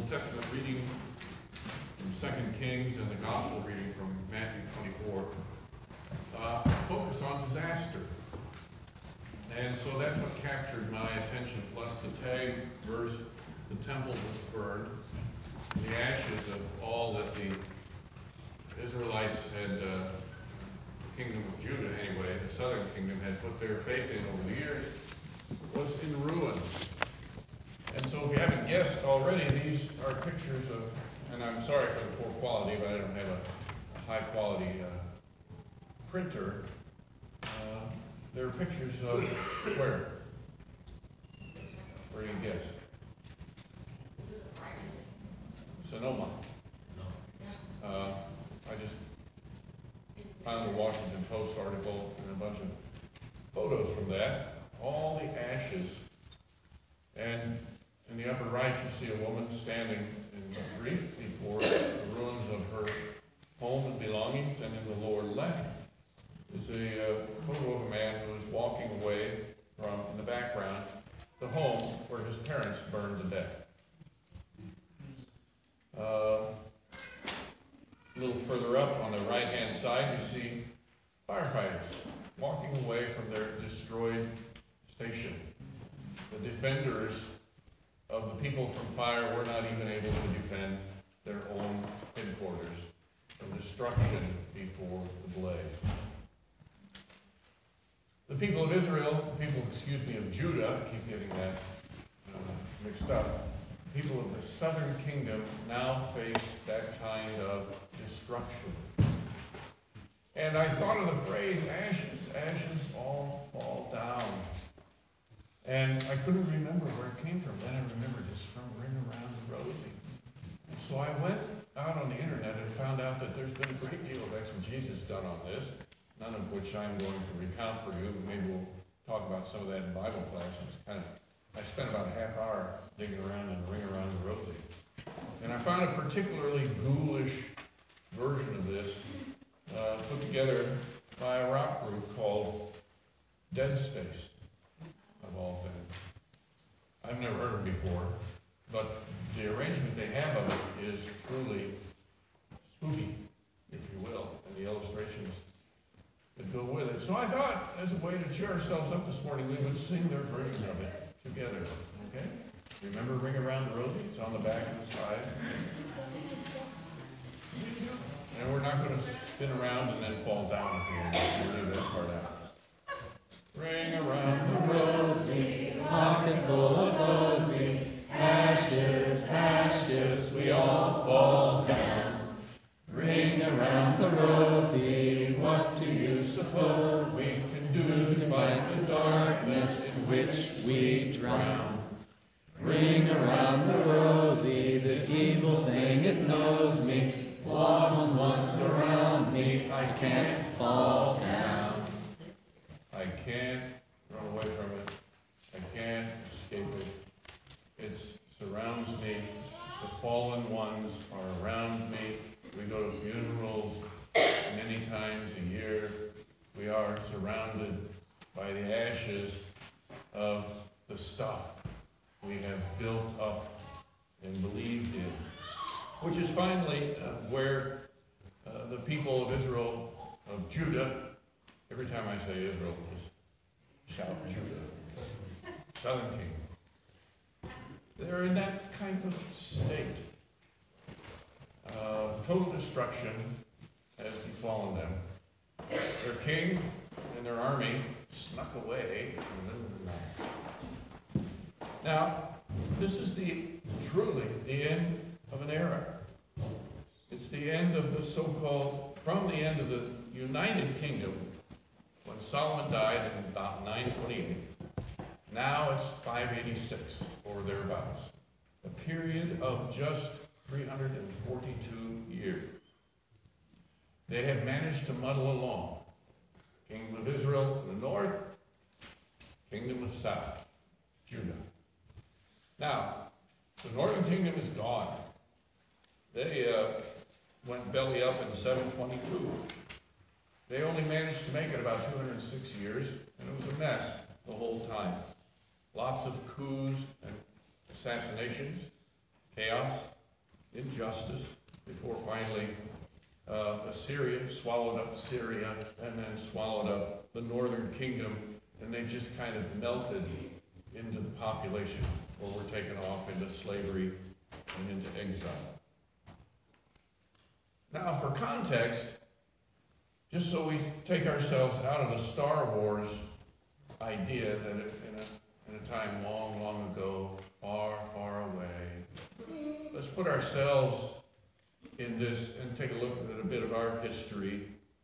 Old Testament reading from 2 Kings and the Gospel reading from Matthew 24 focus on disaster. And so that's what captured my attention, plus the tag verse, the temple was burned, the ashes of all that the Israelites had, the kingdom of Judah anyway, the southern kingdom had put their faith in over the years, was in ruins. And so if you haven't guessed already, these are pictures of, and I'm sorry for the poor quality, but I don't have a high quality printer. There are pictures of where? Where do you guess? Sonoma. I just found a Washington Post article and a bunch of photos from that. All the ashes. And in the upper right, you see a woman standing in grief before the ruins of her home and belongings. And in the lower left is a photo of a man who is walking away from, in the background, the home where his parents burned to death. A little further up on the right-hand side, you see firefighters walking away from their destroyed station. The defenders of the people from fire were not even able to defend their own headquarters from destruction before the blaze. The people of Israel, of Judah, I keep getting that mixed up. People of the southern kingdom now face that kind of destruction. And I thought of the phrase, ashes all fall down. And I couldn't remember where it came from. Then I remembered it's from Ring Around the Rosie. So I went out on the internet and found out that there's been a great deal of exegesis done on this, none of which I'm going to recount for you, but maybe we'll talk about some of that in Bible class. I spent about a half hour digging around in Ring Around the Rosie. And I found a particularly ghoulish version of this put together by a rock group called Dead Space, of all things. I've never heard of it before, but the arrangement they have of it is truly spooky, if you will, and the illustrations that go with it. So I thought, as a way to cheer ourselves up this morning, we would sing their version of it together. Okay? Remember Ring Around the Rosie? It's on the back and the side. And we're not going to spin around and then fall down at the end. We'll leave that part out. Ring around the rosy, pocket full of rosy, ashes, ashes, we all fall down. Ring around the rosy, what do you suppose we can do to fight the darkness in which we drown? Ring around the rosy, this evil thing, it knows me. Once around me, I can't fall down. I can't run away from it. I can't escape it. It surrounds me. The fallen ones are around me. We go to funerals many times a year. We are surrounded by the ashes of the stuff we have built up and believed in, which is finally where the people of Israel, of Judah, every time I say Israel, just shout Judah, southern kingdom. They're in that kind of state. Total destruction has befallen them. Their king and their army snuck away in the middle of the night. Now, this is truly the end of an era. It's the end of the from the end of the United Kingdom, when Solomon died in about 928. Now it's 586 or thereabouts. A period of just 342 years. They had managed to muddle along. Kingdom of Israel in the north, Kingdom of South, Judah. Now, the northern kingdom is gone. They went belly up in 722. They only managed to make it about 206 years, and it was a mess the whole time. Lots of coups and assassinations, chaos, injustice before finally Assyria swallowed up Syria and then swallowed up the northern kingdom, and they just kind of melted into the population or were taken off into slavery and into exile. Now, for context, just so we take ourselves out of the Star Wars idea that in a time long, long ago, far, far away, let's put ourselves in this and take a look at a bit of our history,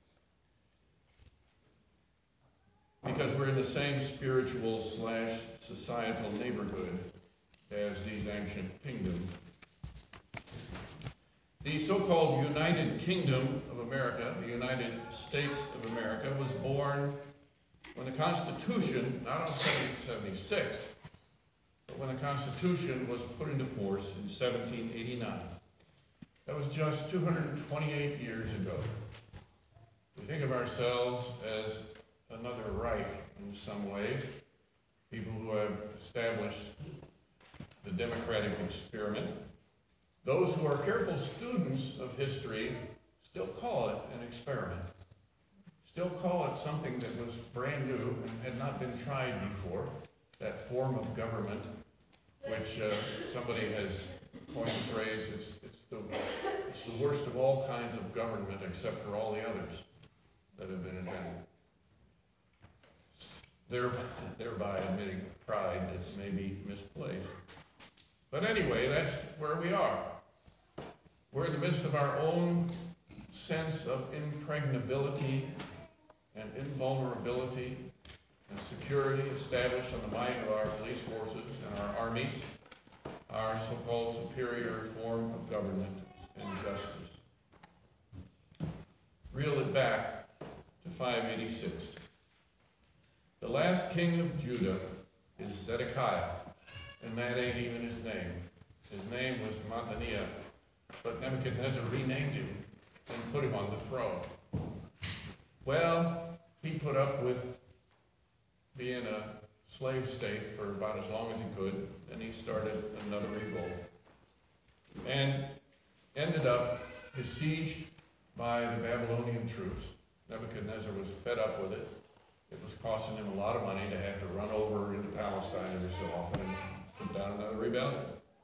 because we're in the same spiritual / societal neighborhood as these ancient kingdoms. The so-called United Kingdom of America, the United States of America, was born when the Constitution, not in 1776, but when the Constitution was put into force in 1789. That was just 228 years ago. We think of ourselves as another Reich in some ways, people who have established the democratic experiment. Those who are careful students of history still call it an experiment, still call it something that was brand new and had not been tried before, that form of government, which somebody has coined the phrase, it's the worst of all kinds of government except for all the others that have been invented. Thereby admitting pride that may be misplaced. But anyway, that's where we are. We're in the midst of our own sense of impregnability and invulnerability and security established on the might of our police forces and our armies, our so-called superior form of government and justice. Reel it back to 586. The last king of Judah is Zedekiah, and that ain't even his name. His name was Mattaniah, but Nebuchadnezzar renamed him and put him on the throne. Well, he put up with being a slave state for about as long as he could, and he started another revolt. And ended up besieged by the Babylonian troops. Nebuchadnezzar was fed up with it. It was costing him a lot of money to have to run over into Palestine every so often and put down another rebellion.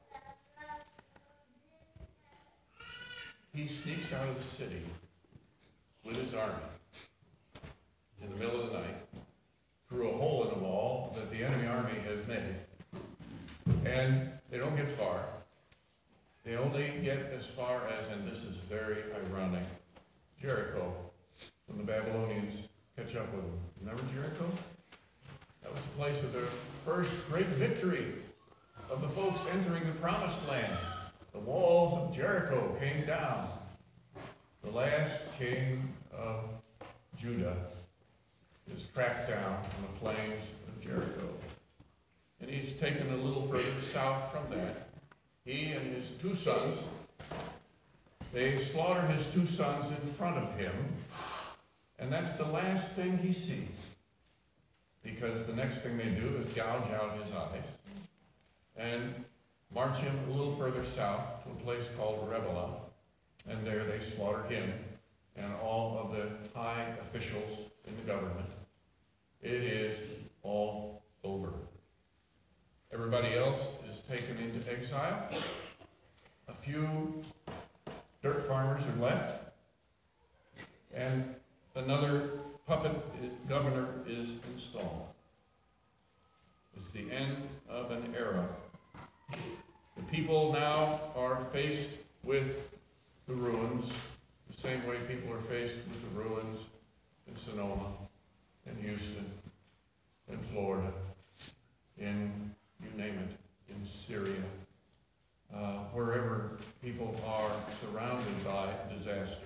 He sneaks out of the city with his army in the middle of the night through a hole in the wall that the enemy army has made. And they don't get far. They only get as far as, and this is very ironic, Jericho, when the Babylonians catch up with them. Remember Jericho? That was the place of their first great victory of the folks entering the promised land. The walls of Jericho came down. The last king of Judah is tracked down on the plains of Jericho. And he's taken a little further south from that. He and his two sons, they slaughter his two sons in front of him. And that's the last thing he sees. Because the next thing they do is gouge out his eyes and march him a little further south to a place called Rebelah. And there they slaughter him and all of the high officials in the government. It is all over. Everybody else is taken into exile. A few dirt farmers are left. And another puppet governor is installed. It's the end of an era. The people now are faced with the ruins, the same way people are faced with the ruins in Sonoma, in Houston, in Florida, in, you name it, in Syria, wherever people are surrounded by disaster.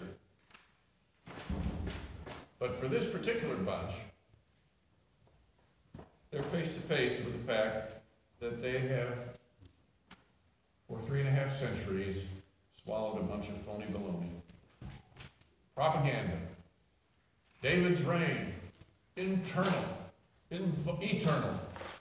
But for this particular bunch, they're face to face with the fact that they have, for 3.5 centuries, swallowed a bunch of phony baloney. Propaganda. David's reign. Eternal.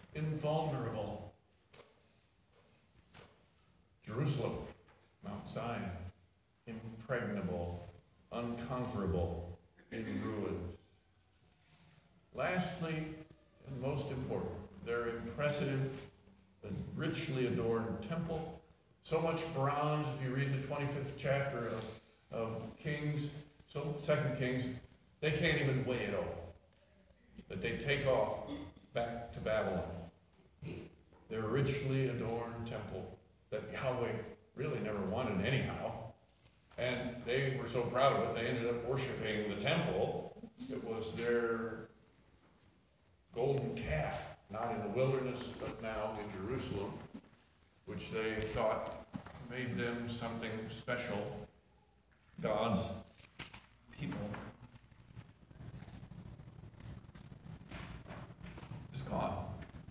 Invulnerable. Jerusalem. Mount Zion. Zion, impregnable, unconquerable, in ruins. Lastly, and most important, their impressive and richly adorned temple. So much bronze, if you read the 25th chapter of Kings, so 2 Kings, they can't even weigh it all. But they take off back to Babylon. Their richly adorned temple that Yahweh really never wanted anyhow. And they were so proud of it, they ended up worshiping the temple. It was their golden calf, not in the wilderness, but now in Jerusalem, which they thought made them something special. God's people is gone.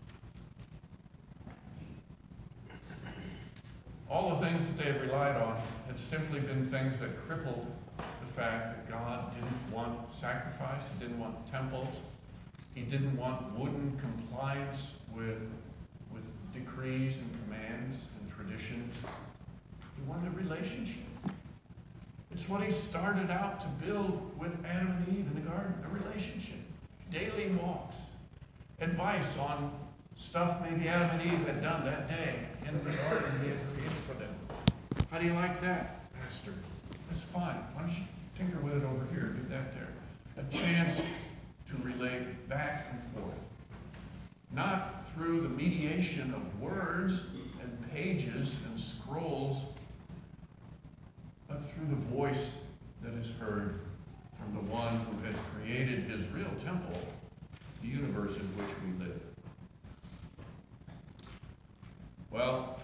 All the things that they had relied on had simply been things that crippled the fact that God didn't want sacrifice, He didn't want temples, He didn't want wooden compliance with decrees and commands and traditions. He wanted a relationship. It's what He started out to build with Adam and Eve in the garden, a relationship. Daily walks, advice on stuff maybe Adam and Eve had done that day in the garden He had created for them. How do you like that, Pastor? That's fine. Why don't you tinker with it over here? Do that there. A chance to relate back and forth. Not through the mediation of words and pages and scrolls, but through the voice that is heard from the one who has created His real temple, the universe in which we live. Well,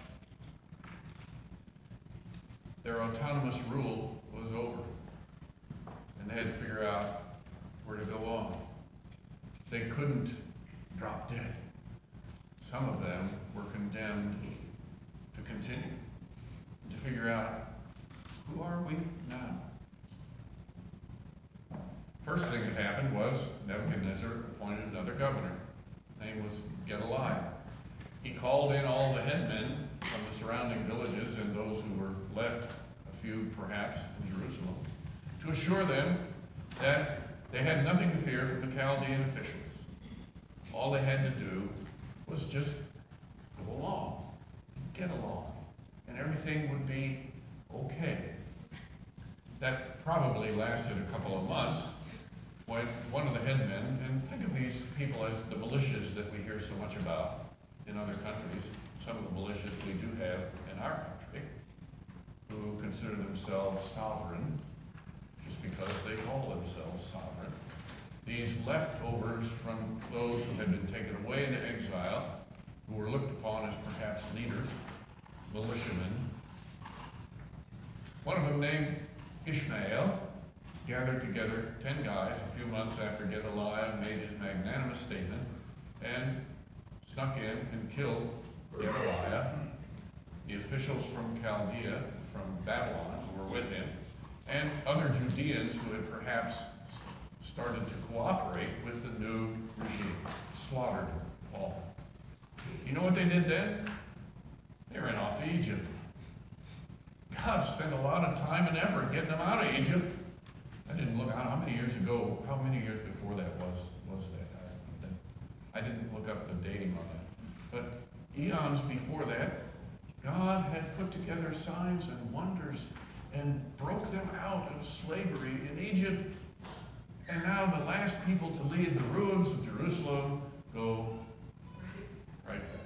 their autonomous rule was over, and they had to figure out where to go on. They couldn't drop dead. Some of them were condemned to continue, to figure out, who are we now? First thing that happened was Nebuchadnezzar appointed another governor. His name was Gedaliah. He called in all the headmen from the surrounding villages and those who were left, a few perhaps, in Jerusalem, to assure them that they had nothing to fear from the Chaldean officials. All they had to do was just go along, get along, and everything would be okay. That probably lasted a couple of months when one of the headmen, and think of these people as the militias that we hear so much about in other countries, some of the militias we do have in our country, who consider themselves sovereign just because they call themselves sovereign. These leftovers from those who had been taken away into exile, who were looked upon as perhaps leaders, militiamen. One of them, named Ishmael, gathered together 10 guys a few months after Gedaliah made his magnanimous statement and snuck in and killed Gedaliah, the officials from Chaldea, from Babylon, who were with him, and other Judeans who had perhaps started to cooperate with the new regime. Slaughtered them all. You know what they did then? They ran off to Egypt. God spent a lot of time and effort getting them out of Egypt. I didn't look out how many years ago, how many years before that was that? I didn't look up the dating on that. But eons before that, God had put together signs and wonders and broke them out of slavery in Egypt. And now the last people to leave the ruins of Jerusalem go right back.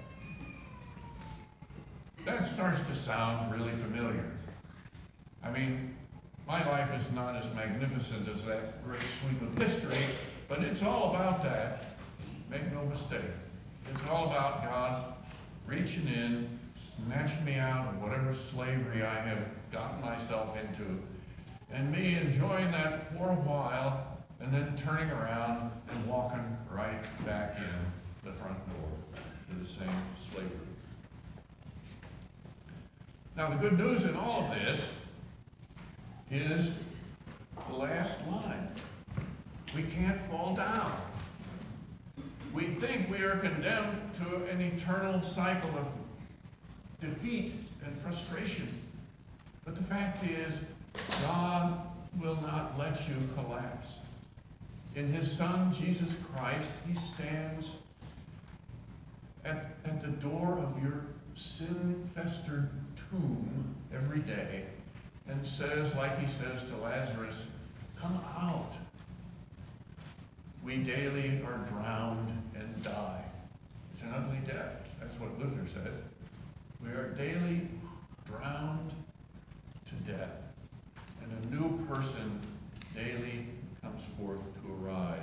That starts to sound really familiar. I mean, my life is not as magnificent as that great sweep of history, but it's all about that. Make no mistake. It's all about God reaching in, snatching me out of whatever slavery I have gotten myself into, and me enjoying that for a while, and then turning around and walking right back in the front door to the same slavery. Now, the good news in all of this is the last line. We can't fall down. We think we are condemned to an eternal cycle of defeat and frustration. But the fact is, God will not let you collapse. In his Son, Jesus Christ, he stands at the door of your sin-festered tomb every day and says, like he says to Lazarus, come out. We daily are drowned and die. It's an ugly death. That's what Luther says. We are daily drowned to death, and a new person daily comes forth to arise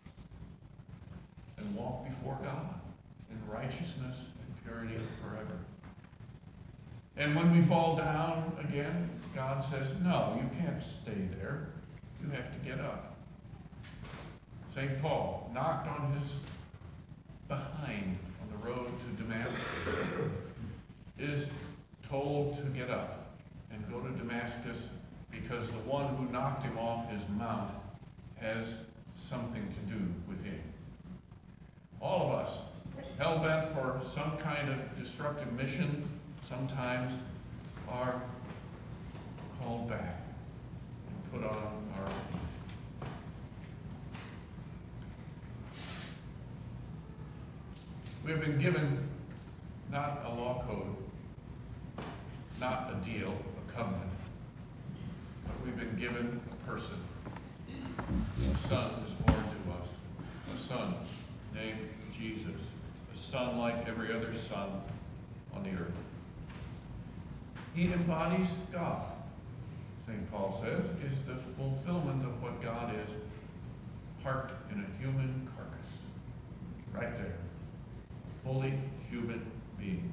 and walk before God in righteousness and purity forever. And when we fall down again, God says, no, you can't stay there. You have to get up. St. Paul knocked on his behind on the road to Damascus, is told to get up and go to Damascus because the one who knocked him off his mount has something to do with him. All of us, hell-bent for some kind of destructive mission, sometimes are called back and put on our feet. We have been given not a law code, not a deal, a covenant, but we've been given a person. A son is born to us, a son named Jesus, a son like every other son on the earth. He embodies God, St. Paul says, is the fulfillment of what God is, parked in a human carcass, right there. Fully human being.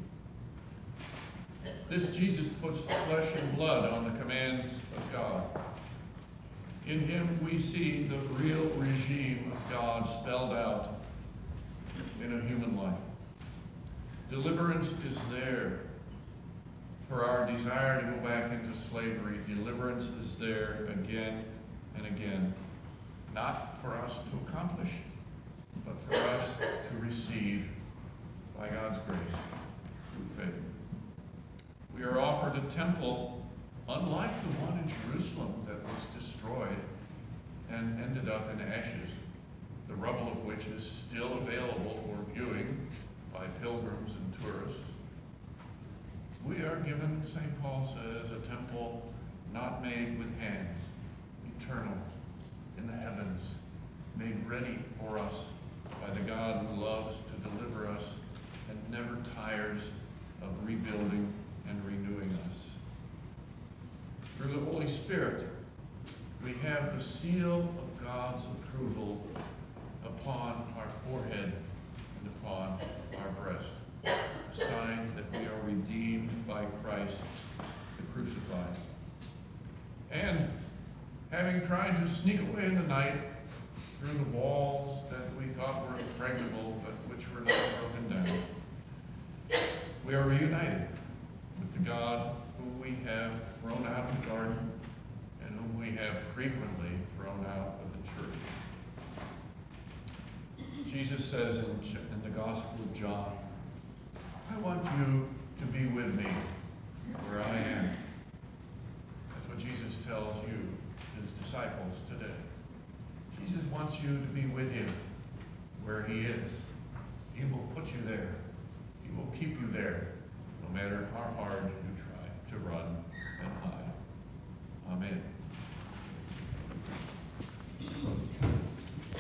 This Jesus puts flesh and blood on the commands of God. In him we see the real regime of God spelled out in a human life. Deliverance is there for our desire to go back into slavery. Deliverance is there again and again, not for us to accomplish, but for us to receive by God's grace through faith. We are offered a temple unlike the one in Jerusalem that was destroyed and ended up in ashes, the rubble of which is still available for viewing by pilgrims and tourists. We are given, St. Paul says, a temple not made with hands, eternal, in the heavens, made ready for us by the God who loves to deliver us and never tires of rebuilding and renewing us. Through the Holy Spirit, we have the seal of God's approval upon our forehead and upon our breast, a sign that we are redeemed by Christ, the crucified. And having tried to sneak away in the night through the walls that we thought were impregnable, but which were not broken down, we are reunited with the God whom we have thrown out of the garden and whom we have frequently thrown out of the church. Jesus says in the Gospel of John, I want you